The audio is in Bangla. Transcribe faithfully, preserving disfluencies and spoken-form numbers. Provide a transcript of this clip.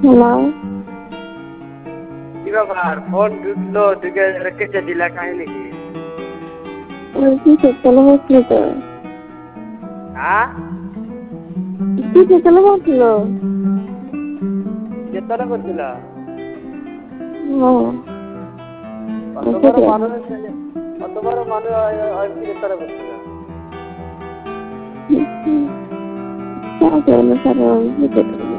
হ্যালো। কি ব্যাপার ফোন ঢুকলো ঢুকে কেটে দিলা কাহিনী কি? ওই কিসের তলে বসছিল তো। হ্যাঁ কিসের তলে বসছিল? কেতনে করছিল? ও অত বড় মানুষ অত বড় মানুষ কেতনে করছিল? क्या करना सर